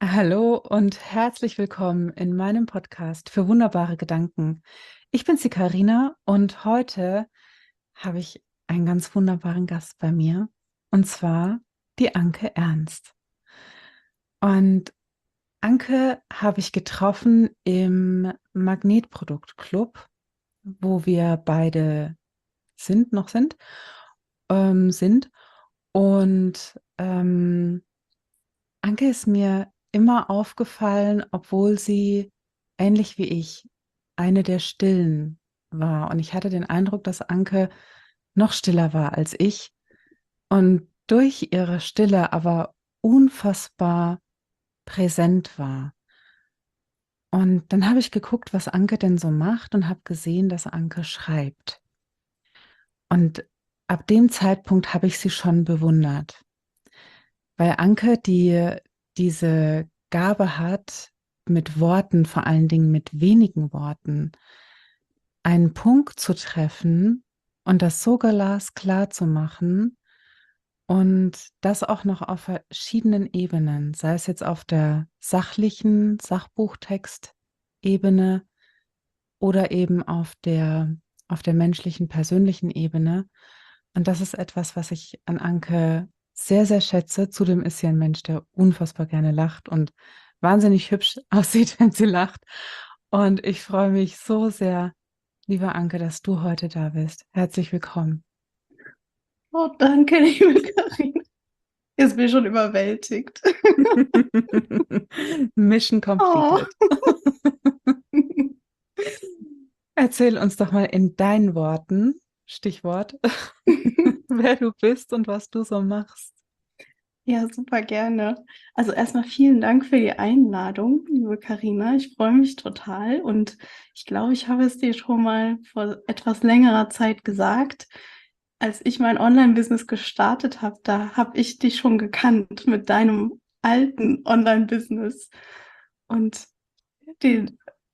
Hallo und herzlich willkommen in meinem Podcast für wunderbare Gedanken. Ich bin's, die Carina, und heute habe ich einen ganz wunderbaren Gast bei mir, und zwar die Anke Ernst. Und Anke habe ich getroffen im Magnetproduktclub, wo wir beide sind. Sind. Und Anke ist mir immer aufgefallen, obwohl sie ähnlich wie ich eine der Stillen war. Und ich hatte den Eindruck, dass Anke noch stiller war als ich und durch ihre Stille aber unfassbar präsent war. Und dann habe ich geguckt, was Anke denn so macht, und habe gesehen, dass Anke schreibt. Und ab dem Zeitpunkt habe ich sie schon bewundert. Weil Anke, die diese Gabe hat, mit Worten, vor allen Dingen mit wenigen Worten, einen Punkt zu treffen und das so glasklar zu machen und das auch noch auf verschiedenen Ebenen, sei es jetzt auf der sachlichen Sachbuchtextebene oder eben auf der menschlichen, persönlichen Ebene. Und das ist etwas, was ich an Anke sehr, sehr schätze. Zudem ist sie ein Mensch, der unfassbar gerne lacht und wahnsinnig hübsch aussieht, wenn sie lacht. Und ich freue mich so sehr, liebe Anke, dass du heute da bist. Herzlich willkommen. Oh, danke, liebe Karina. Jetzt bin ich schon überwältigt. Mission Oh. completed. Erzähl uns doch mal in deinen Worten, Stichwort, wer du bist und was du so machst. Ja, super gerne. Also erstmal vielen Dank für die Einladung, liebe Karina. Ich freue mich total und ich glaube, ich habe es dir schon mal vor etwas längerer Zeit gesagt. Als ich mein Online-Business gestartet habe, da habe ich dich schon gekannt mit deinem alten Online-Business und den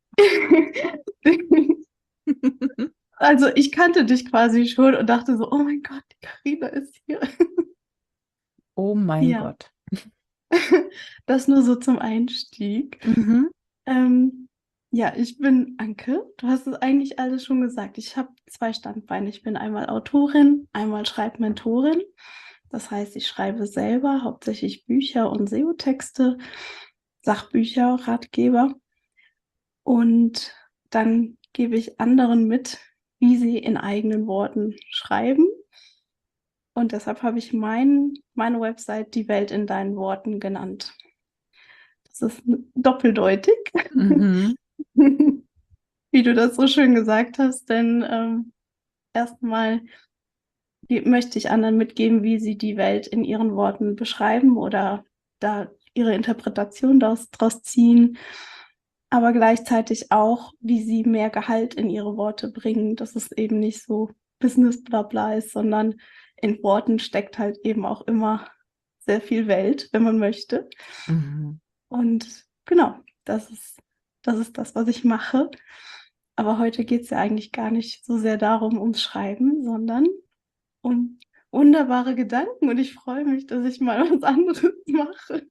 also ich kannte dich quasi schon und dachte so, oh mein Gott, die Karina ist hier. Oh mein Ja, Gott. das nur so zum Einstieg. Mhm. Ähm, ja, ich bin Anke. Du hast es eigentlich alles schon gesagt. Ich habe zwei Standbeine. Ich bin einmal Autorin, einmal Schreibmentorin. Das heißt, ich schreibe selber hauptsächlich Bücher und SEO-Texte, Sachbücher, Ratgeber. Und dann gebe ich anderen mit, wie sie in eigenen Worten schreiben. Und deshalb habe ich meine Website Die Welt in deinen Worten genannt. Das ist doppeldeutig, Mhm. wie du das so schön gesagt hast, denn erstmal möchte ich anderen mitgeben, wie sie die Welt in ihren Worten beschreiben oder da ihre Interpretation daraus ziehen, aber gleichzeitig auch, wie sie mehr Gehalt in ihre Worte bringen, dass es eben nicht so Business-Blabla ist, sondern in Worten steckt halt eben auch immer sehr viel Welt, wenn man möchte. Mhm. Und genau, das ist das, was ich mache. Aber heute geht es ja eigentlich gar nicht so sehr darum, ums Schreiben, sondern um wunderbare Gedanken. Und ich freue mich, dass ich mal was anderes mache.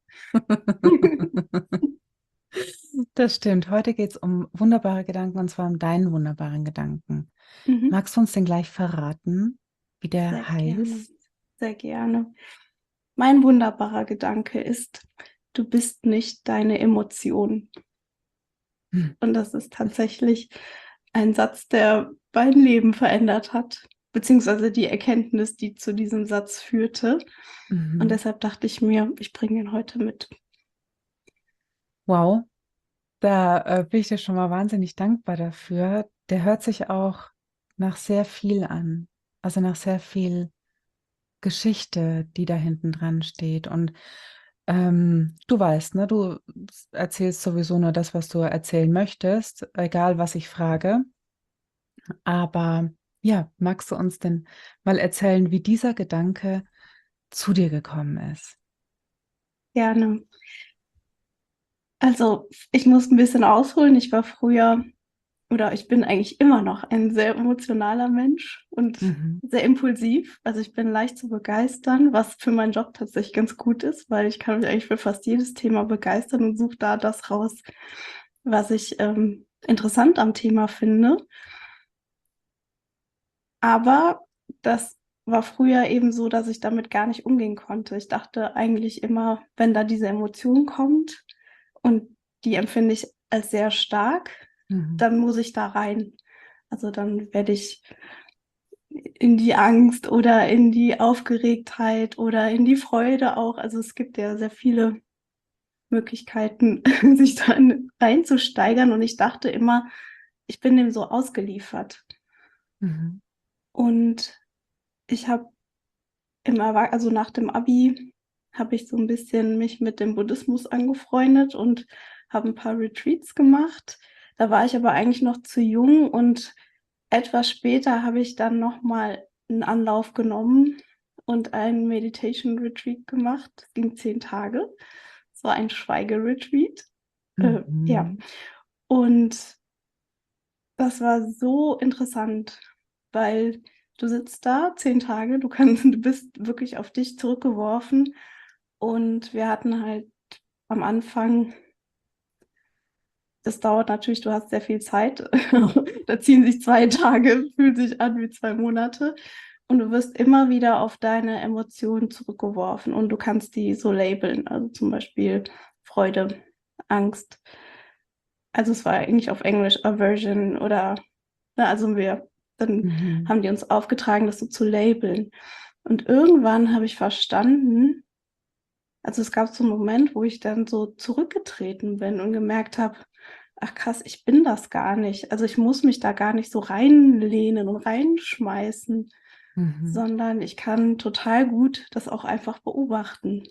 Das stimmt. Heute geht es um wunderbare Gedanken, und zwar um deinen wunderbaren Gedanken. Mhm. Magst du uns denn gleich verraten, wie Sehr der gerne, heißt? sehr gerne. Mein wunderbarer Gedanke ist, du bist nicht deine Emotion. Hm. Und das ist tatsächlich ein Satz, der mein Leben verändert hat, beziehungsweise die Erkenntnis, die zu diesem Satz führte. Und Mhm. deshalb dachte ich mir, ich bringe ihn heute mit. Wow, da bin ich dir schon mal wahnsinnig dankbar dafür. Der hört sich auch nach sehr viel an, also nach sehr viel Geschichte, die da hinten dran steht. Und du weißt, ne, du erzählst sowieso nur das, was du erzählen möchtest, egal was ich frage. Aber ja, magst du uns denn mal erzählen, wie dieser Gedanke zu dir gekommen ist? Gerne. Also, ich muss ein bisschen ausholen. Ich war früher oder ich bin eigentlich immer noch ein sehr emotionaler Mensch und Mhm. sehr impulsiv. Also ich bin leicht zu begeistern, was für meinen Job tatsächlich ganz gut ist, weil ich kann mich eigentlich für fast jedes Thema begeistern und suche da das raus, was ich interessant am Thema finde. Aber das war früher eben so, dass ich damit gar nicht umgehen konnte. Ich dachte eigentlich immer, wenn da diese Emotion kommt und die empfinde ich als sehr stark, Mhm. dann muss ich da rein. Also dann werde ich in die Angst oder in die Aufgeregtheit oder in die Freude auch. Also es gibt ja sehr viele Möglichkeiten, sich da reinzusteigern. Und ich dachte immer, ich bin dem so ausgeliefert. Mhm. Und ich habe also nach dem Abi habe ich so ein bisschen mich mit dem Buddhismus angefreundet und habe ein paar Retreats gemacht. Da war ich aber eigentlich noch zu jung und etwas später habe ich dann noch mal einen Anlauf genommen und einen Meditation Retreat gemacht. Das ging 10 Tage. Es war ein Schweigeretreat. Ja, Mhm. und das war so interessant, weil du sitzt da 10 Tage, du bist wirklich auf dich zurückgeworfen und wir hatten halt am Anfang, das dauert natürlich, du hast sehr viel Zeit, da ziehen sich 2 Tage, fühlt sich an wie 2 Monate und du wirst immer wieder auf deine Emotionen zurückgeworfen und du kannst die so labeln, also zum Beispiel Freude, Angst. Also es war eigentlich auf Englisch Aversion oder, ne, dann Mhm. haben die uns aufgetragen, das so zu labeln. Und irgendwann habe ich verstanden, also es gab so einen Moment, wo ich dann so zurückgetreten bin und gemerkt habe, ach krass, ich bin das gar nicht. Also ich muss mich da gar nicht so reinlehnen und reinschmeißen, Mhm. sondern ich kann total gut das auch einfach beobachten.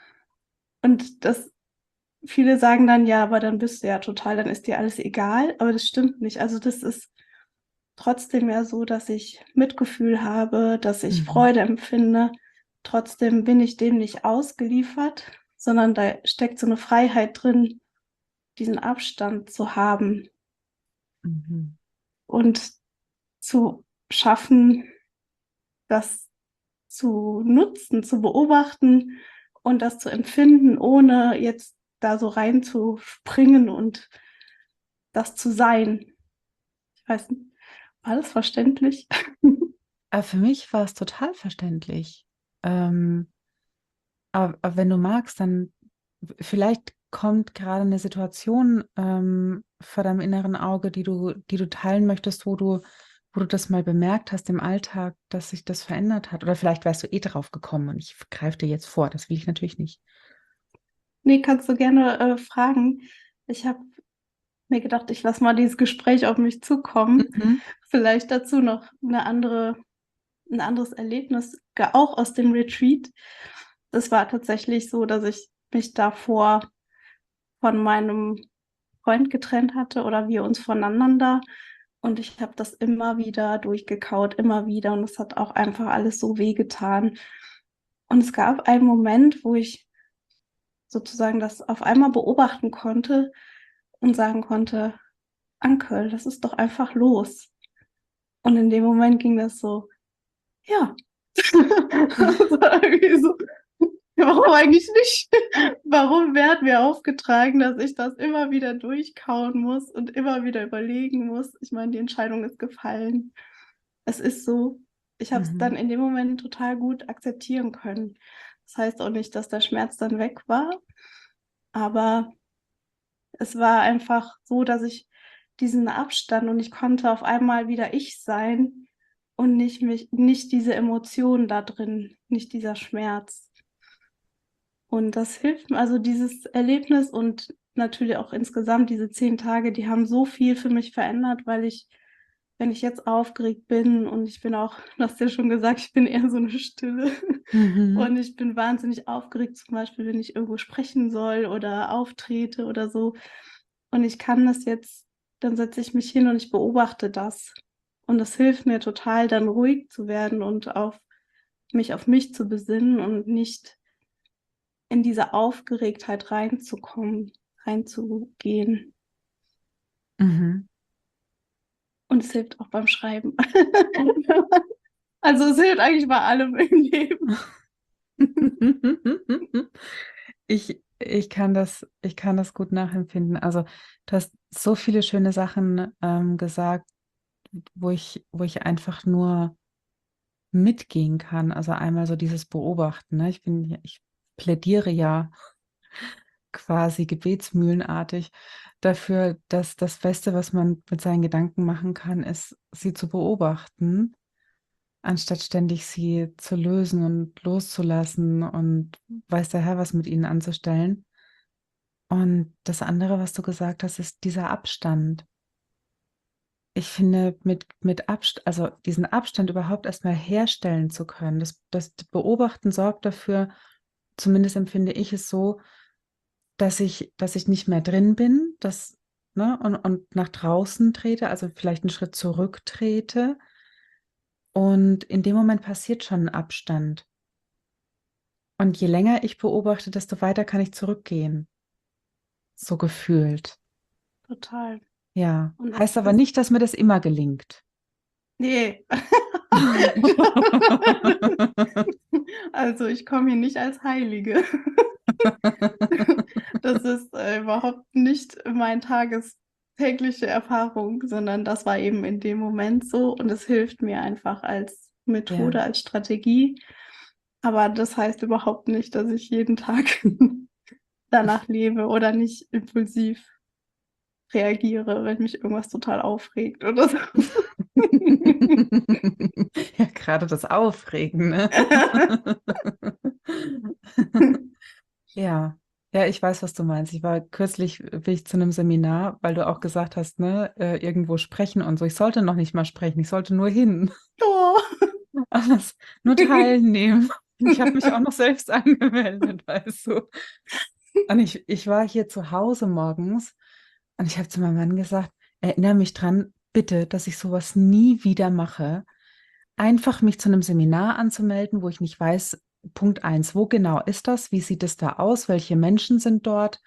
Und das viele sagen dann, ja, aber dann bist du ja total, dann ist dir alles egal, aber das stimmt nicht. Also das ist trotzdem ja so, dass ich Mitgefühl habe, dass ich Mhm. Freude empfinde. Trotzdem bin ich dem nicht ausgeliefert, sondern da steckt so eine Freiheit drin, diesen Abstand zu haben Mhm. und zu schaffen, das zu nutzen, zu beobachten und das zu empfinden, ohne jetzt da so reinzuspringen und das zu sein. Ich weiß nicht, war das verständlich? Für mich war es total verständlich. Ähm, aber wenn du magst, dann vielleicht kommt gerade eine Situation vor deinem inneren Auge, die du teilen möchtest, wo du das mal bemerkt hast im Alltag, dass sich das verändert hat. Oder vielleicht wärst du eh drauf gekommen und ich greife dir jetzt vor. Das will ich natürlich nicht. Nee, kannst du gerne fragen. Ich habe mir gedacht, ich lasse mal dieses Gespräch auf mich zukommen. Mhm. Vielleicht dazu noch ein anderes Erlebnis, auch aus dem Retreat. Das war tatsächlich so, dass ich mich davor von meinem Freund getrennt hatte oder wir uns voneinander. Und ich habe das immer wieder durchgekaut, immer wieder. Und es hat auch einfach alles so wehgetan. Und es gab einen Moment, wo ich sozusagen das auf einmal beobachten konnte und sagen konnte, Ankel, das ist doch einfach los. Und in dem Moment ging das so, ja. Das war irgendwie so, warum eigentlich nicht? Warum wird mir aufgetragen, dass ich das immer wieder durchkauen muss und immer wieder überlegen muss? Ich meine, die Entscheidung ist gefallen. Es ist so. Ich habe es dann Mhm. in dem Moment total gut akzeptieren können. Das heißt auch nicht, dass der Schmerz dann weg war, aber es war einfach so, dass ich diesen Abstand und ich konnte auf einmal wieder ich sein und nicht diese Emotionen da drin, nicht dieser Schmerz. Und das hilft mir, also dieses Erlebnis und natürlich auch insgesamt diese 10 Tage, die haben so viel für mich verändert, weil ich, wenn ich jetzt aufgeregt bin und ich bin auch, du hast ja schon gesagt, ich bin eher so eine Stille Mhm. und ich bin wahnsinnig aufgeregt, zum Beispiel, wenn ich irgendwo sprechen soll oder auftrete oder so. Und ich kann das jetzt, dann setze ich mich hin und ich beobachte das. Und das hilft mir total, dann ruhig zu werden und auf mich zu besinnen und nicht in diese Aufgeregtheit reinzukommen, reinzugehen. Mhm. Und es hilft auch beim Schreiben. Also es hilft eigentlich bei allem im Leben. Ich kann das gut nachempfinden. Also, du hast so viele schöne Sachen gesagt, wo ich einfach nur mitgehen kann. Also einmal so dieses Beobachten, ne? Ich plädiere ja quasi gebetsmühlenartig dafür, dass das Beste, was man mit seinen Gedanken machen kann, ist, sie zu beobachten, anstatt ständig sie zu lösen und loszulassen und weiß der Herr was mit ihnen anzustellen. Und das andere, was du gesagt hast, ist dieser Abstand. Ich finde, mit Abstand, also diesen Abstand überhaupt erstmal herstellen zu können, das Beobachten sorgt dafür, zumindest empfinde ich es so, dass ich nicht mehr drin bin, ne, und nach draußen trete, also vielleicht einen Schritt zurücktrete. Und in dem Moment passiert schon ein Abstand. Und je länger ich beobachte, desto weiter kann ich zurückgehen. So gefühlt. Total. Ja. Und es Heißt aber ist, nicht, dass mir das immer gelingt. nee. Also ich komme hier nicht als Heilige. Das ist überhaupt nicht mein tägliche Erfahrung, sondern das war eben in dem Moment so und es hilft mir einfach als Methode, Ja. als Strategie. Aber das heißt überhaupt nicht, dass ich jeden Tag danach lebe oder nicht impulsiv reagiere, wenn mich irgendwas total aufregt oder so. Ja, gerade das Aufregen, ne? Ja, ja, ich weiß, was du meinst. Ich war kürzlich, bin ich zu einem Seminar, weil du auch gesagt hast, ne, irgendwo sprechen und so. Ich sollte noch nicht mal sprechen, ich sollte nur hin, Oh. alles, nur teilnehmen. Ich habe mich auch noch selbst angemeldet, weißt du. Und ich war hier zu Hause morgens und ich habe zu meinem Mann gesagt, erinnere mich dran, bitte, dass ich sowas nie wieder mache. Einfach mich zu einem Seminar anzumelden, wo ich nicht weiß, Punkt eins, wo genau ist das? Wie sieht es da aus? Welche Menschen sind dort?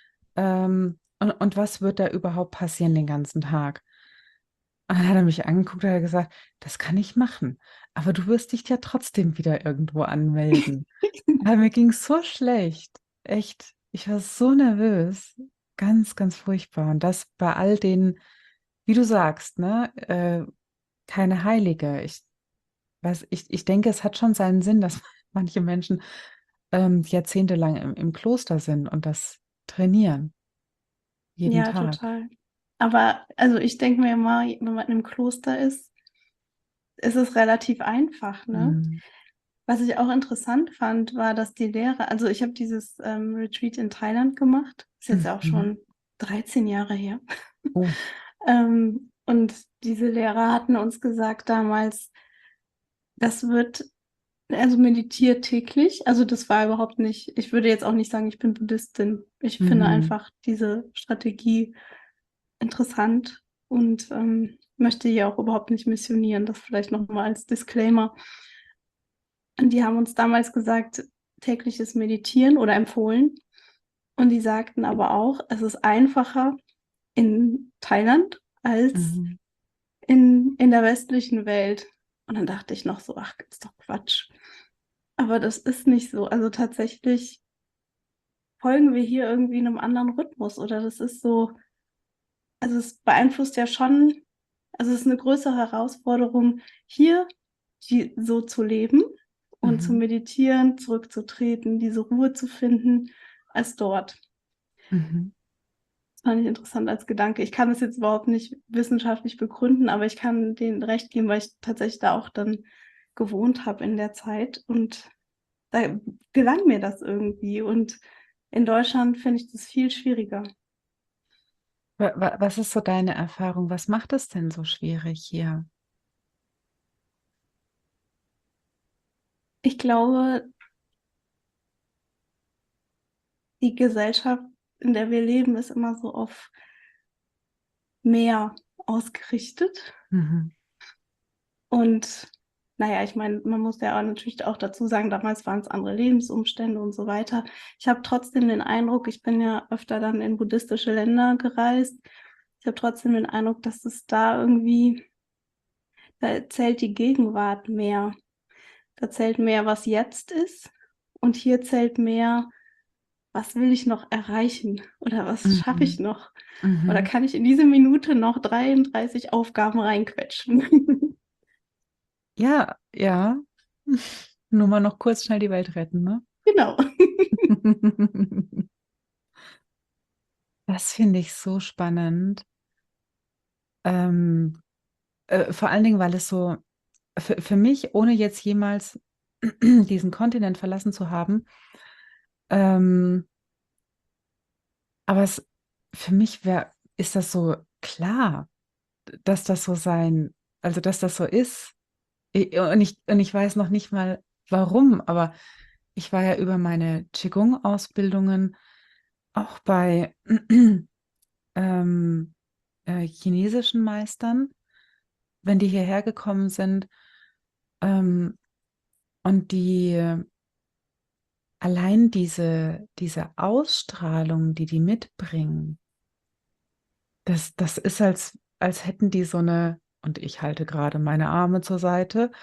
Und was wird da überhaupt passieren den ganzen Tag? Und dann hat er mich angeguckt und hat gesagt, das kann ich machen, aber du wirst dich ja trotzdem wieder irgendwo anmelden. Aber mir ging es so schlecht. Echt. Ich war so nervös. Ganz, ganz furchtbar. Und das bei all den, wie du sagst, ne, keine Heilige. Ich denke, es hat schon seinen Sinn, dass manche Menschen jahrzehntelang im Kloster sind und das trainieren. Jeden Ja, Tag. total. Aber also ich denke mir immer, wenn man im Kloster ist es relativ einfach, ne? Mhm. Was ich auch interessant fand, war, dass die Lehrer, also ich habe dieses Retreat in Thailand gemacht, ist jetzt auch Mhm. schon 13 Jahre her. Oh. Und diese Lehrer hatten uns gesagt damals, das wird, also meditiert täglich. Also das war überhaupt nicht, ich würde jetzt auch nicht sagen, ich bin Buddhistin. Ich finde Mhm. einfach diese Strategie interessant und möchte hier auch überhaupt nicht missionieren. Das vielleicht nochmal als Disclaimer. Und die haben uns damals gesagt, tägliches Meditieren oder empfohlen. Und die sagten aber auch, es ist einfacher in Thailand als Mhm. in der westlichen Welt. Und dann dachte ich noch so, ach, ist doch Quatsch. Aber das ist nicht so. Also tatsächlich folgen wir hier irgendwie einem anderen Rhythmus oder das ist so, also es beeinflusst ja schon, also es ist eine größere Herausforderung, hier so zu leben und zu Mhm. meditieren, zurückzutreten, diese Ruhe zu finden, als dort. Mhm. Das fand ich interessant als Gedanke. Ich kann es jetzt überhaupt nicht wissenschaftlich begründen, aber ich kann denen recht geben, weil ich tatsächlich da auch dann gewohnt habe in der Zeit und da gelang mir das irgendwie. Und in Deutschland finde ich das viel schwieriger. Was ist so deine Erfahrung? Was macht es denn so schwierig hier? Ich glaube, die Gesellschaft, in der wir leben, ist immer so auf mehr ausgerichtet. Mhm. Und naja, ich meine, man muss ja auch natürlich auch dazu sagen, damals waren es andere Lebensumstände und so weiter. Ich habe trotzdem den Eindruck, ich bin ja öfter dann in buddhistische Länder gereist, ich habe trotzdem den Eindruck, dass es da irgendwie, da zählt die Gegenwart mehr. Da zählt mehr, was jetzt ist. Und hier zählt mehr, was will ich noch erreichen oder was schaffe ich Mhm. noch? Oder Mhm. kann ich in diese Minute noch 33 Aufgaben reinquetschen? Ja, ja. Nur mal noch kurz schnell die Welt retten, ne? Genau. Das finde ich so spannend. Ähm, vor allen Dingen, weil es so für mich, ohne jetzt jemals diesen Kontinent verlassen zu haben, ähm, aber für mich ist das so klar, dass das so also dass das so ist. Und ich weiß noch nicht mal warum, aber ich war ja über meine Qigong-Ausbildungen auch bei ähm, chinesischen Meistern, wenn die hierher gekommen sind, ähm, und allein diese Ausstrahlung, die mitbringen, das ist, als hätten die so und ich halte gerade meine Arme zur Seite.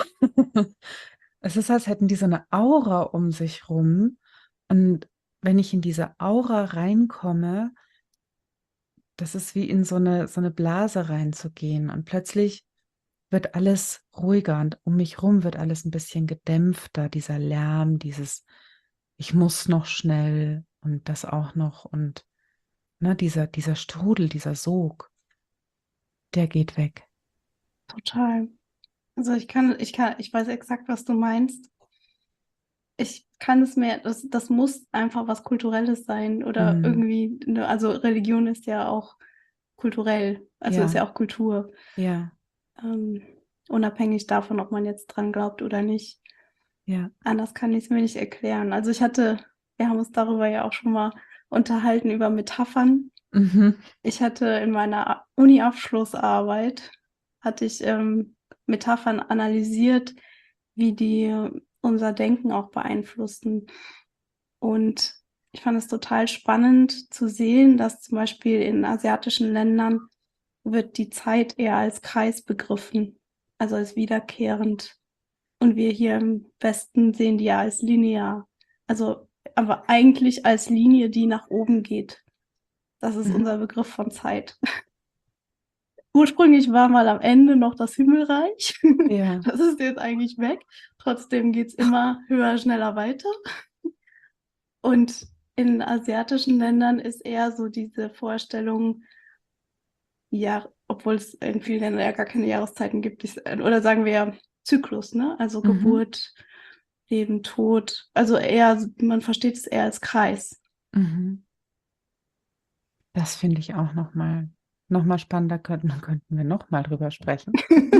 Es ist, als hätten die so eine Aura um sich rum. Und wenn ich in diese Aura reinkomme, das ist wie in so eine Blase reinzugehen. Und plötzlich wird alles ruhiger und um mich rum wird alles ein bisschen gedämpfter. Dieser Lärm, ich muss noch schnell und das auch noch. Und ne, dieser Strudel, dieser Sog, der geht weg. Total. Also ich weiß exakt, was du meinst. Ich kann es mir, das muss einfach was Kulturelles sein oder Mhm. irgendwie, ne, also Religion ist ja auch kulturell, also ist Ja, ja auch Kultur, ja, ähm, unabhängig davon, ob man jetzt dran glaubt oder nicht. ja. Anders kann ich es mir nicht erklären. Also wir haben uns darüber ja auch schon mal unterhalten, über Metaphern. Mhm. Ich hatte in meiner Uni-Abschlussarbeit, hatte ich Metaphern analysiert, wie die unser Denken auch beeinflussen. Und ich fand es total spannend zu sehen, dass zum Beispiel in asiatischen Ländern wird die Zeit eher als Kreis begriffen, also als wiederkehrend. Und wir hier im Westen sehen die ja als linear. Also, aber eigentlich als Linie, die nach oben geht. Das ist Mhm. unser Begriff von Zeit. Ursprünglich war mal am Ende noch das Himmelreich. Ja. Das ist jetzt eigentlich weg. Trotzdem geht es immer höher, schneller weiter. Und in asiatischen Ländern ist eher so diese Vorstellung, ja, obwohl es in vielen Ländern ja gar keine Jahreszeiten gibt, oder sagen wir Zyklus, ne? Also Mhm. Geburt, Leben, Tod. Also eher, man versteht es eher als Kreis. Mhm. Das finde ich auch noch mal spannender. Könnten wir noch mal drüber sprechen.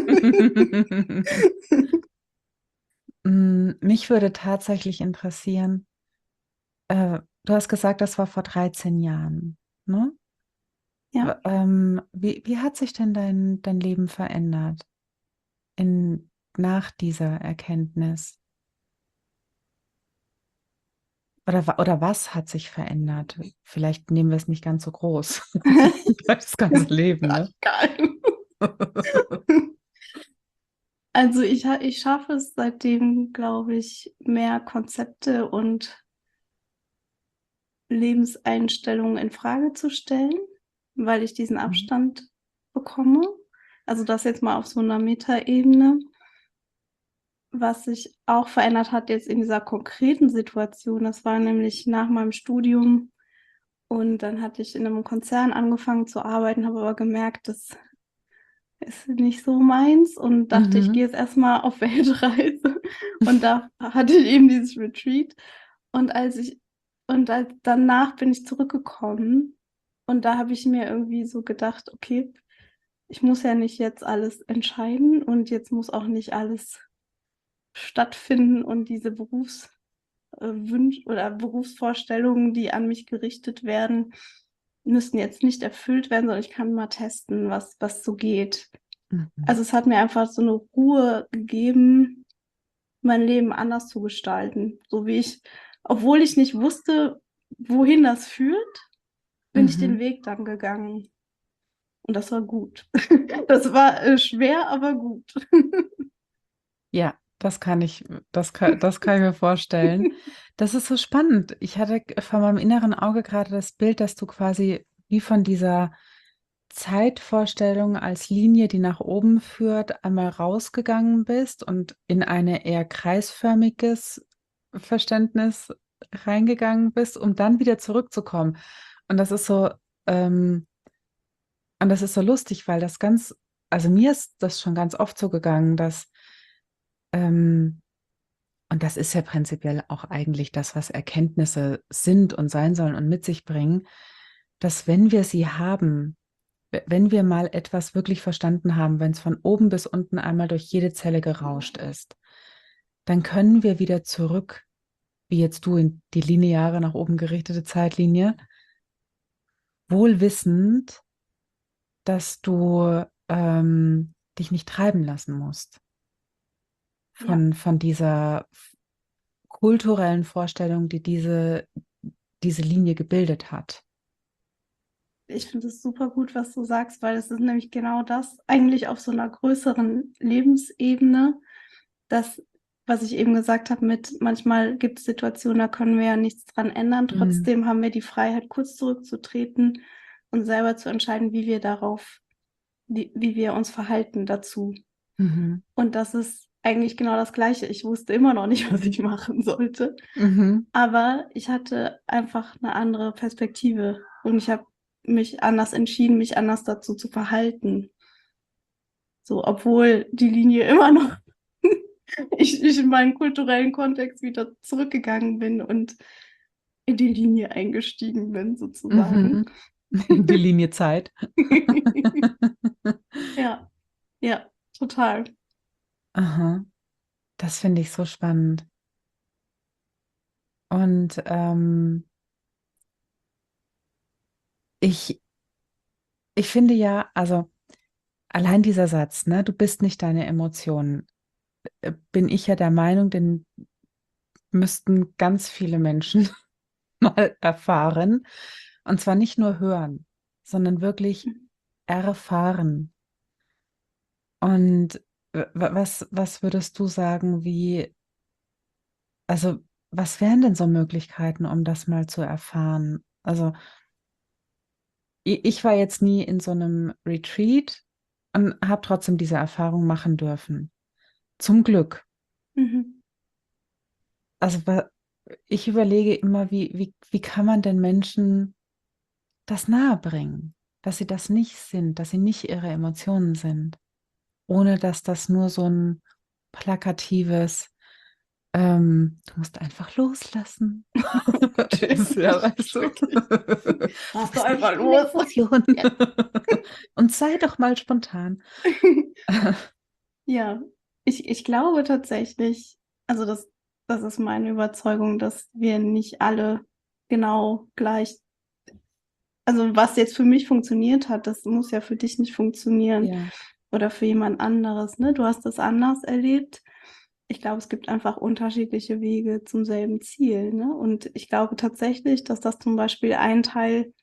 Mich würde tatsächlich interessieren, du hast gesagt, das war vor 13 Jahren, ne? Ja. Wie hat sich denn dein Leben verändert nach dieser Erkenntnis? Oder was hat sich verändert? Vielleicht nehmen wir es nicht ganz so groß. Das ganze Leben, ne? Geil. Also ich schaffe es seitdem, glaube ich, mehr Konzepte und Lebenseinstellungen in Frage zu stellen, weil ich diesen Mhm. Abstand bekomme. Also das jetzt mal auf so einer Metaebene. Was sich auch verändert hat jetzt in dieser konkreten Situation, das war nämlich nach meinem Studium und dann hatte ich in einem Konzern angefangen zu arbeiten, habe aber gemerkt, das ist nicht so meins und dachte, ich gehe Mhm. jetzt erstmal auf Weltreise. Und da hatte ich eben dieses Retreat. Und danach bin ich zurückgekommen und da habe ich mir irgendwie so gedacht, okay, ich muss ja nicht jetzt alles entscheiden und jetzt muss auch nicht alles stattfinden und diese Berufswünsche oder Berufsvorstellungen, die an mich gerichtet werden, müssen jetzt nicht erfüllt werden, sondern ich kann mal testen, was so geht. Mhm. Also es hat mir einfach so eine Ruhe gegeben, mein Leben anders zu gestalten. So wie obwohl ich nicht wusste, wohin das führt, bin ich den Mhm. Weg dann gegangen. Und das war gut. Das war schwer, aber gut. Ja, das kann ich mir vorstellen. Das ist so spannend. Ich hatte vor meinem inneren Auge gerade das Bild, dass du quasi wie von dieser Zeitvorstellung als Linie, die nach oben führt, einmal rausgegangen bist und in eine eher kreisförmiges Verständnis reingegangen bist, um dann wieder zurückzukommen. Und das ist so, ähm, und das ist so lustig, weil also mir ist das schon ganz oft so gegangen, dass ähm, und das ist ja prinzipiell auch eigentlich das, was Erkenntnisse sind und sein sollen und mit sich bringen, dass wenn wir sie haben, wenn wir mal etwas wirklich verstanden haben, wenn es von oben bis unten einmal durch jede Zelle gerauscht ist, dann können wir wieder zurück, wie jetzt du in die lineare nach oben gerichtete Zeitlinie, wohl wissend, dass du dich nicht treiben lassen musst Ja, von dieser kulturellen Vorstellung, die diese Linie gebildet hat. ich finde es super gut, was du sagst, weil es ist nämlich genau das, eigentlich auf so einer größeren Lebensebene, das, was ich eben gesagt habe, mit manchmal gibt es Situationen, da können wir ja nichts dran ändern. Mhm. Trotzdem haben wir die Freiheit, kurz zurückzutreten und selber zu entscheiden, wie wir wie wir uns verhalten dazu. Mhm. Und das ist eigentlich genau das Gleiche. Ich wusste immer noch nicht, was ich machen sollte. Mhm. Aber ich hatte einfach eine andere Perspektive und ich habe mich anders entschieden, mich anders dazu zu verhalten. So, obwohl die Linie immer noch ich in meinen kulturellen Kontext wieder zurückgegangen bin und in die Linie eingestiegen bin, sozusagen. Mhm. Die Linie Zeit. Ja, ja, total. Aha, das finde ich so spannend. Und ich, ich finde ja, also allein dieser Satz, ne, du bist nicht deine Emotionen, bin ich ja der Meinung, den müssten ganz viele Menschen mal erfahren. Und zwar nicht nur hören, sondern wirklich erfahren. Und was würdest du sagen, also was wären denn so Möglichkeiten, um das mal zu erfahren? Also ich war jetzt nie in so einem Retreat und habe trotzdem diese Erfahrung machen dürfen. Zum Glück. Mhm. Also ich überlege immer, wie kann man denn Menschen das nahe bringen, dass sie das nicht sind, dass sie nicht ihre Emotionen sind, ohne dass das nur so ein plakatives, du musst einfach loslassen. Ist Ja, ja, weißt stimmt du? wirklich. Du Lass doch bist einfach nicht deine los. Emotionen. Ja. Und sei doch mal spontan. Ja, ich glaube tatsächlich, also das ist meine Überzeugung, dass wir nicht alle genau gleich, also was jetzt für mich funktioniert hat, das muss ja für dich nicht funktionieren Ja. oder für jemand anderes, ne? Du hast das anders erlebt. Ich glaube, es gibt einfach unterschiedliche Wege zum selben Ziel, ne? Und ich glaube tatsächlich, dass das zum Beispiel ein Teil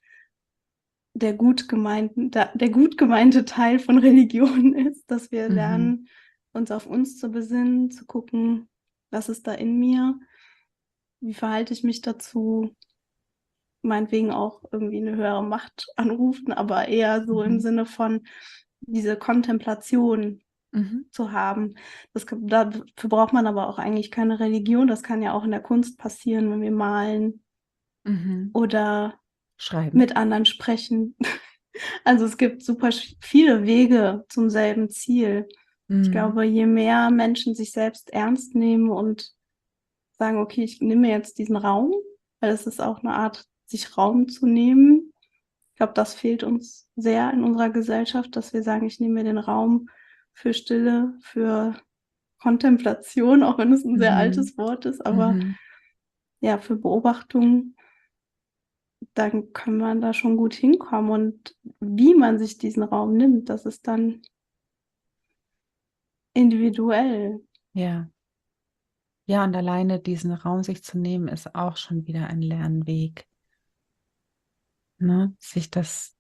der gut gemeinte Teil von Religion ist, dass wir Mhm. lernen, uns auf uns zu besinnen, zu gucken, was ist da in mir, wie verhalte ich mich dazu, meinetwegen auch irgendwie eine höhere Macht anrufen, aber eher so im Mhm. Sinne von diese Kontemplation Mhm. zu haben. Dafür braucht man aber auch eigentlich keine Religion. Das kann ja auch in der Kunst passieren, wenn wir malen Mhm. oder Schreiben. mit anderen sprechen. Also es gibt super viele Wege zum selben Ziel. Ich Mhm. glaube, je mehr Menschen sich selbst ernst nehmen und sagen, okay, ich nehme mir jetzt diesen Raum, weil es ist auch eine Art, sich Raum zu nehmen. Ich glaube, das fehlt uns sehr in unserer Gesellschaft, dass wir sagen, ich nehme mir den Raum für Stille, für Kontemplation, auch wenn es ein sehr Mhm. altes Wort ist, aber Mhm. ja, für Beobachtung, dann kann man da schon gut hinkommen. Und wie man sich diesen Raum nimmt, das ist dann individuell. Ja. Ja, und alleine diesen Raum sich zu nehmen, ist auch schon wieder ein Lernweg. Ne? Sich das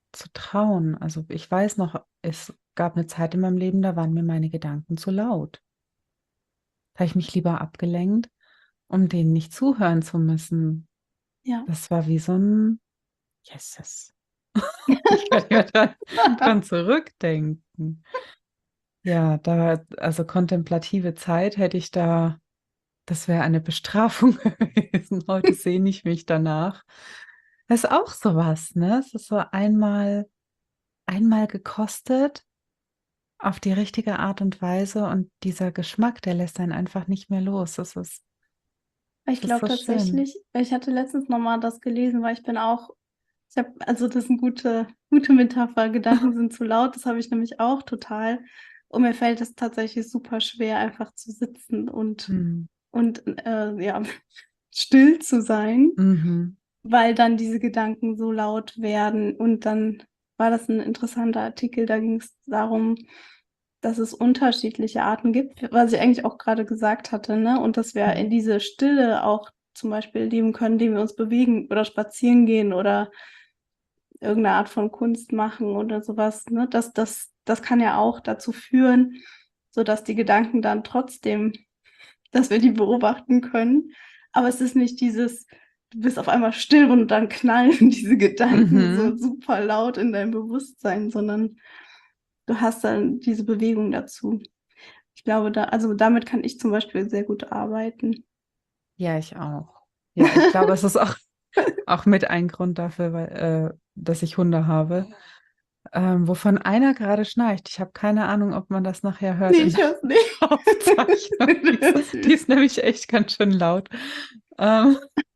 zu trauen. Also ich weiß noch, es gab eine Zeit in meinem Leben, da waren mir meine Gedanken zu laut. Da habe ich mich lieber abgelenkt, um denen nicht zuhören zu müssen. Ja. Das war wie so ein Yeses. Ich kann ja dran zurückdenken. Ja, also kontemplative Zeit hätte ich da, das wäre eine Bestrafung gewesen. Heute sehne ich mich danach. Das ist auch sowas, ne? Es ist so einmal gekostet auf die richtige Art und Weise und dieser Geschmack, der lässt einen einfach nicht mehr los. Ich Das ist glaube so schön. tatsächlich, ich hatte letztens nochmal das gelesen, weil also das ist eine gute Metapher, Gedanken sind zu laut, das habe ich nämlich auch total. Und mir fällt es tatsächlich super schwer, einfach zu sitzen Hm. und ja, still zu sein, Mhm. weil dann diese Gedanken so laut werden. Und dann war das ein interessanter Artikel, da ging es darum, dass es unterschiedliche Arten gibt, was ich eigentlich auch gerade gesagt hatte, ne? Und dass wir in Mhm. diese Stille auch zum Beispiel leben können, indem wir uns bewegen oder spazieren gehen oder irgendeine Art von Kunst machen oder sowas, ne? Das kann ja auch dazu führen, sodass die Gedanken dann trotzdem, dass wir die beobachten können. Aber es ist nicht dieses, du bist auf einmal still und dann knallen diese Gedanken so Mhm. super laut in dein Bewusstsein, sondern du hast dann diese Bewegung dazu. Ich glaube, also damit kann ich zum Beispiel sehr gut arbeiten. Ja, ich auch. Ja, ich glaube, es ist auch mit ein Grund dafür, dass ich Hunde habe, wovon einer gerade schnarcht. Ich habe keine Ahnung, ob man das nachher hört Nee, in ich der höre es nicht. Aufzeichnung. Das ist Die süß. ist nämlich echt ganz schön laut. Ähm,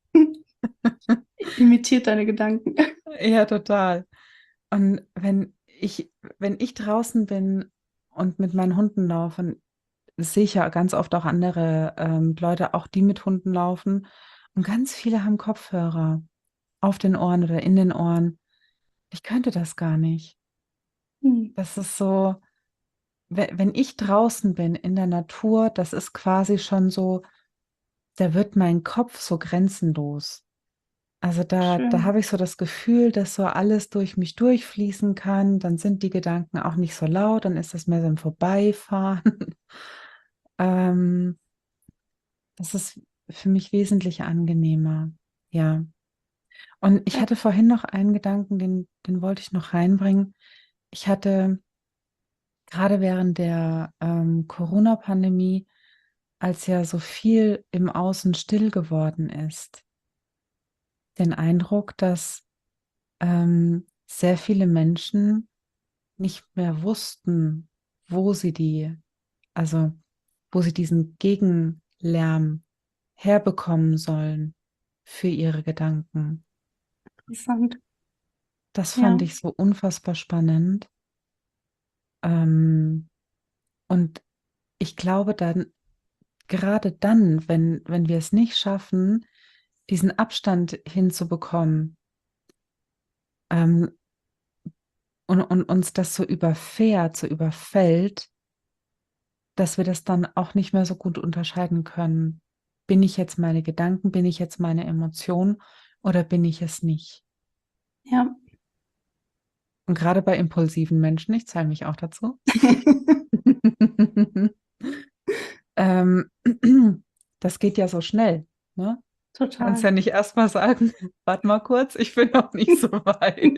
Imitiert deine Gedanken. ja, total. Und wenn ich draußen bin und mit meinen Hunden laufe, das sehe ich ja ganz oft auch andere Leute, auch die mit Hunden laufen. Und ganz viele haben Kopfhörer auf den Ohren oder in den Ohren. Ich könnte das gar nicht. Hm, Das ist so, wenn ich draußen bin in der Natur, das ist quasi schon so, da wird mein Kopf so grenzenlos. Also da schön. habe ich so das Gefühl, dass so alles durch mich durchfließen kann. Dann sind die Gedanken auch nicht so laut, dann ist das mehr so ein Vorbeifahren. Ähm, Das ist für mich wesentlich angenehmer. Ja. Und ich Ja, hatte vorhin noch einen Gedanken, den wollte ich noch reinbringen. Ich hatte gerade während der Corona-Pandemie, als ja so viel im Außen still geworden ist, den Eindruck, dass sehr viele Menschen nicht mehr wussten, wo sie also wo sie diesen Gegenlärm herbekommen sollen für ihre Gedanken. interessant. Das fand Ja, ich so unfassbar spannend. Ähm, und ich glaube dann, gerade dann, wenn wir es nicht schaffen, diesen Abstand hinzubekommen, ähm, und uns das so überfährt, so überfällt, dass wir das dann auch nicht mehr so gut unterscheiden können. Bin ich jetzt meine Gedanken, bin ich jetzt meine Emotion oder bin ich es nicht? ja. Und gerade bei impulsiven Menschen, ich zähle mich auch dazu, ähm, das geht ja so schnell, ne? Kannst Total. ja nicht erst mal sagen, warte mal kurz, ich bin noch nicht so weit.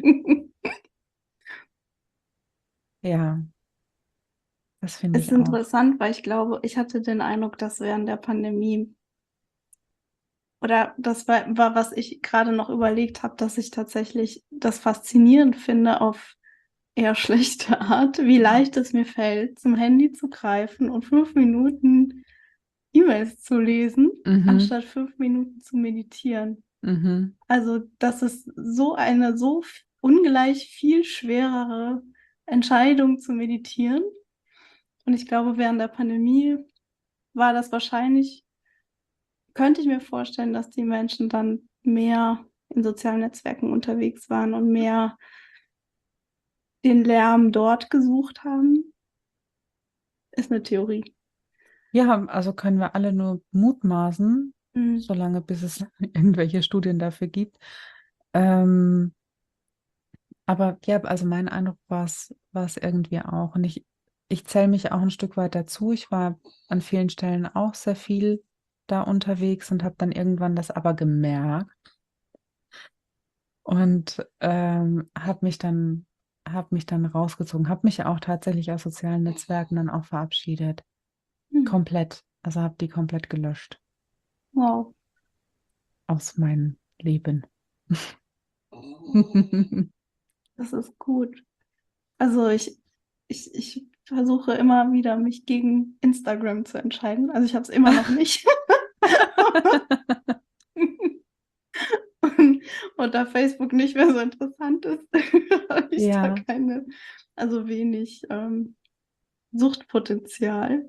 Ja, das finde Ist ich auch. interessant, weil ich glaube, ich hatte den Eindruck, dass während der Pandemie, oder das war was ich gerade noch überlegt habe, dass ich tatsächlich das faszinierend finde auf eher schlechte Art, wie leicht es mir fällt, zum Handy zu greifen und 5 Minuten E-Mails zu lesen, Mhm, anstatt 5 Minuten zu meditieren. mhm. Also, das ist so eine ungleich viel schwerere Entscheidung zu meditieren. Und ich glaube, während der Pandemie war das wahrscheinlich, könnte ich mir vorstellen, dass die Menschen dann mehr in sozialen Netzwerken unterwegs waren und mehr den Lärm dort gesucht haben. Ist eine Theorie. Ja, also können wir alle nur mutmaßen, Mhm. solange bis es irgendwelche Studien dafür gibt. Ähm, Aber ja, also mein Eindruck war es irgendwie auch. Und ich zähle mich auch ein Stück weit dazu. Ich war an vielen Stellen auch sehr viel da unterwegs und habe dann irgendwann das aber gemerkt und habe mich dann rausgezogen, habe mich auch tatsächlich aus sozialen Netzwerken dann auch verabschiedet. Hm. Komplett. Also habe die komplett gelöscht Wow. aus meinem Leben. Das ist gut. Also ich versuche immer wieder, mich gegen Instagram zu entscheiden. Also ich habe es immer noch nicht. Und da Facebook nicht mehr so interessant ist, habe ich da Ja. also wenig Suchtpotenzial.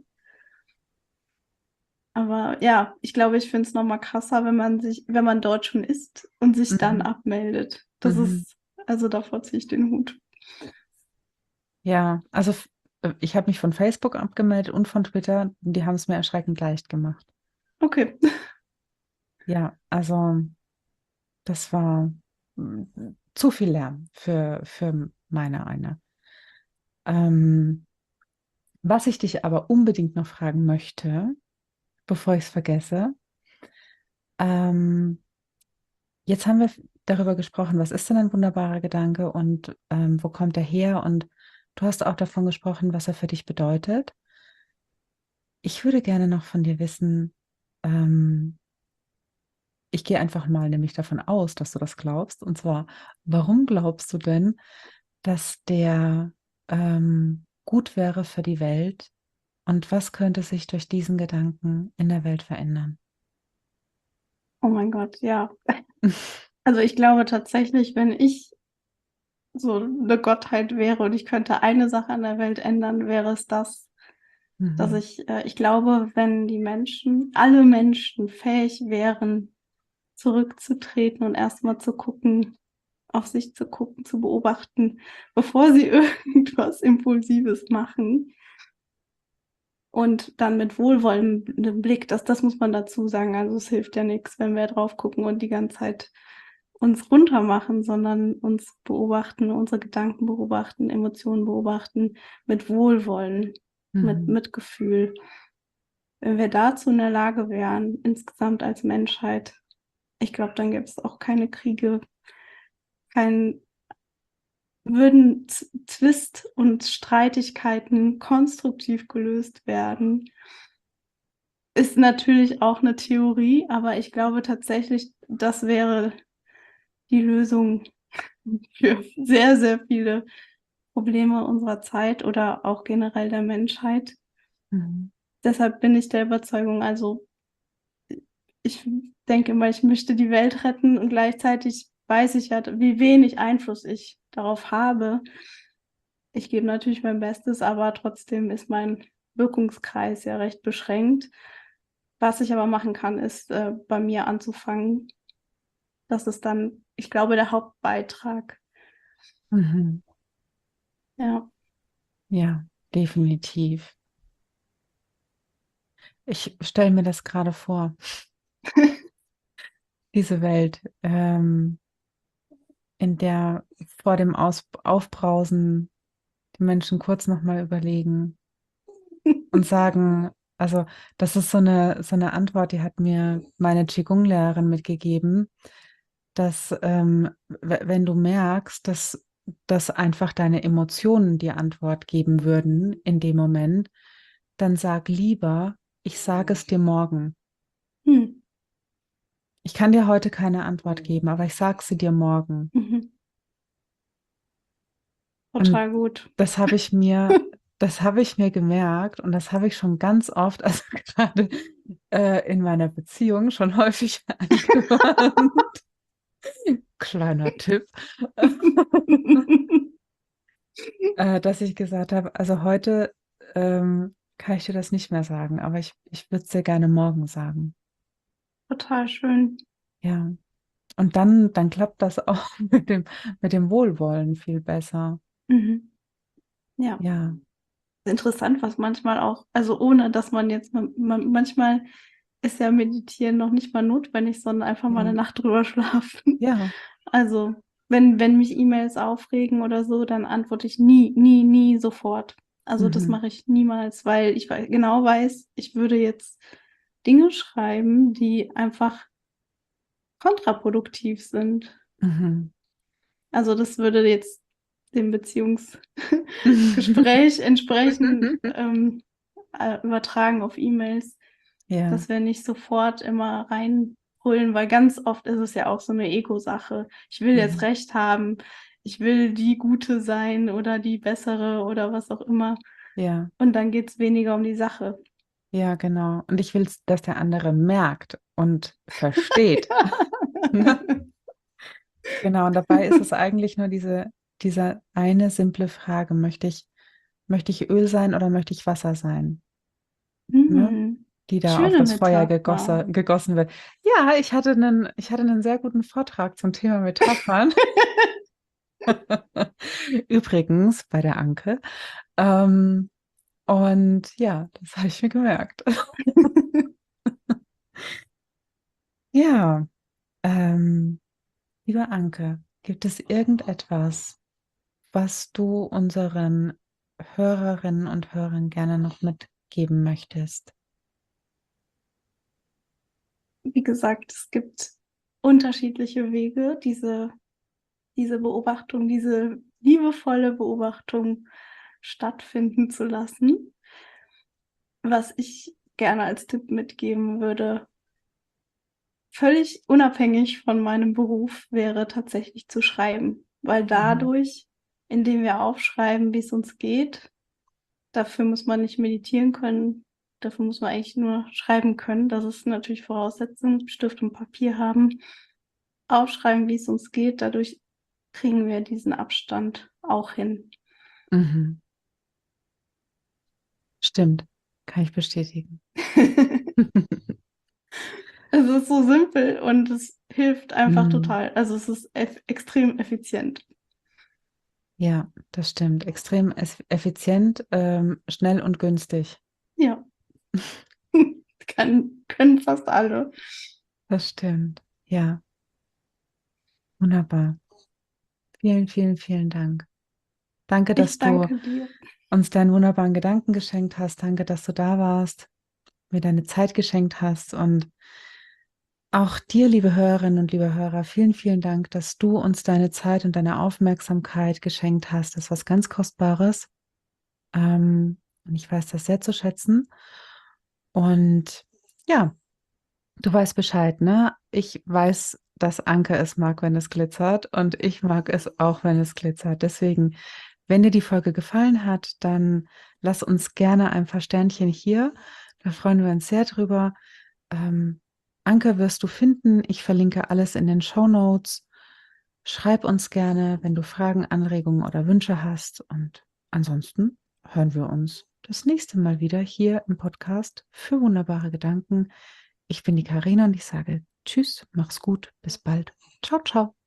Aber ja, ich glaube, ich finde es nochmal krasser, wenn man dort schon ist und sich dann Mhm. abmeldet. Mhm. Also davor ziehe ich den Hut. Ja, also ich habe mich von Facebook abgemeldet und von Twitter. Die haben es mir erschreckend leicht gemacht. Okay. Ja, also das war zu viel Lärm für meine eine. Ähm, Was ich dich aber unbedingt noch fragen möchte, bevor ich es vergesse, ähm, jetzt haben wir darüber gesprochen, was ist denn ein wunderbarer Gedanke und wo kommt er her? Und du hast auch davon gesprochen, was er für dich bedeutet. Ich würde gerne noch von dir wissen, ähm, ich gehe einfach mal nämlich davon aus, dass du das glaubst. Und zwar, warum glaubst du denn, dass der gut wäre für die Welt? Und was könnte sich durch diesen Gedanken in der Welt verändern? Oh mein Gott, ja. Also ich glaube tatsächlich, wenn ich so eine Gottheit wäre und ich könnte eine Sache an der Welt ändern, wäre es das, dass Mhm. ich glaube, wenn alle Menschen fähig wären, zurückzutreten und erstmal zu gucken, auf sich zu gucken, zu beobachten, bevor sie irgendwas Impulsives machen. Und dann mit wohlwollendem Blick, das muss man dazu sagen. Also es hilft ja nichts, wenn wir drauf gucken und die ganze Zeit uns runter machen, sondern uns beobachten, unsere Gedanken beobachten, Emotionen beobachten, mit Wohlwollen, mit Mhm. Mitgefühl. Wenn wir dazu in der Lage wären, insgesamt als Menschheit, ich glaube, dann gäbe es auch keine Kriege, kein, würden Zwist und Streitigkeiten konstruktiv gelöst werden. Ist natürlich auch eine Theorie, aber ich glaube tatsächlich, das wäre die Lösung für sehr, sehr viele Probleme unserer Zeit oder auch generell der Menschheit. Mhm. Deshalb bin ich der Überzeugung, also ich denke immer, ich möchte die Welt retten und gleichzeitig weiß ich ja, wie wenig Einfluss ich darauf habe. Ich gebe natürlich mein Bestes, aber trotzdem ist mein Wirkungskreis ja recht beschränkt. Was ich aber machen kann, ist bei mir anzufangen. Das ist dann, ich glaube, der Hauptbeitrag. Mhm. Ja. Ja, definitiv. Ich stelle mir das gerade vor, diese Welt, in der vor dem Aufbrausen die Menschen kurz nochmal überlegen und sagen, also das ist so eine Antwort, die hat mir meine Qigong-Lehrerin mitgegeben, dass wenn du merkst, dass einfach deine Emotionen die Antwort geben würden in dem Moment, dann sag lieber, ich sage es dir morgen. Hm. Ich kann dir heute keine Antwort geben, aber ich sage sie dir morgen. Mhm. Und Total gut. das habe ich mir, das habe ich mir gemerkt und das habe ich schon ganz oft, also gerade in meiner Beziehung schon häufig angewandt. Kleiner Tipp, dass ich gesagt habe, also heute kann ich dir das nicht mehr sagen, aber ich würde es dir gerne morgen sagen. Total schön. Ja. Und dann klappt das auch mit dem Wohlwollen viel besser. Mhm. Ja, Ja. interessant, was manchmal auch, also ohne dass man jetzt, manchmal ist ja Meditieren noch nicht mal notwendig, sondern einfach mal eine Ja. Nacht drüber schlafen. Ja. Also wenn mich E-Mails aufregen oder so, dann antworte ich nie, nie, nie sofort. Also das mache ich niemals, weil ich genau weiß, ich würde jetzt Dinge schreiben, die einfach kontraproduktiv sind. Mhm. Also das würde jetzt dem Beziehungsgespräch entsprechend übertragen auf E-Mails, Ja. dass wir nicht sofort immer reinbrüllen, weil ganz oft ist es ja auch so eine Ego-Sache. Ich will jetzt Mhm. Recht haben, ich will die Gute sein oder die Bessere oder was auch immer. Ja, Und dann geht es weniger um die Sache. ja, genau. Und ich will, dass der andere merkt und versteht. Ne? Genau, und dabei ist es eigentlich nur diese eine simple Frage, möchte ich Öl sein oder möchte ich Wasser sein? Ne? Mhm. Die da auf Schöne das Feuer Metapher. gegossen wird. Ja, ich hatte einen sehr guten Vortrag zum Thema Metaphern. Übrigens bei der Anke. Ähm, und ja, das habe ich mir gemerkt. Ja, ähm, liebe Anke, gibt es irgendetwas, was du unseren Hörerinnen und Hörern gerne noch mitgeben möchtest? Wie gesagt, es gibt unterschiedliche Wege, diese Beobachtung, diese liebevolle Beobachtung stattfinden zu lassen. Was ich gerne als Tipp mitgeben würde, völlig unabhängig von meinem Beruf, wäre tatsächlich zu schreiben, weil Mhm. dadurch, indem wir aufschreiben, wie es uns geht, dafür muss man nicht meditieren können, dafür muss man eigentlich nur schreiben können. Das ist natürlich Voraussetzung, Stift und Papier haben, aufschreiben, wie es uns geht, dadurch kriegen wir diesen Abstand auch hin. Mhm. Stimmt, kann ich bestätigen. Es ist so simpel und es hilft einfach Mhm. total. Also es ist extrem effizient. Ja, das stimmt. Extrem effizient, schnell und günstig. Ja, können fast alle. Das stimmt. Ja, wunderbar. Vielen, vielen, vielen Dank. Danke, Ich dass du danke dir. uns deinen wunderbaren Gedanken geschenkt hast. Danke, dass du da warst, mir deine Zeit geschenkt hast. Und auch dir, liebe Hörerinnen und liebe Hörer, vielen, vielen Dank, dass du uns deine Zeit und deine Aufmerksamkeit geschenkt hast. Das ist was ganz Kostbares. Und ich weiß das sehr zu schätzen. Und ja, du weißt Bescheid, ne? Ich weiß, dass Anke es mag, wenn es glitzert. Und ich mag es auch, wenn es glitzert. Deswegen, wenn dir die Folge gefallen hat, dann lass uns gerne ein paar Sternchen hier. Da freuen wir uns sehr drüber. Ähm, Anke wirst du finden. Ich verlinke alles in den Shownotes. Schreib uns gerne, wenn du Fragen, Anregungen oder Wünsche hast. Und ansonsten hören wir uns das nächste Mal wieder hier im Podcast für wunderbare Gedanken. Ich bin die Karina und ich sage Tschüss, mach's gut, bis bald. Ciao, ciao.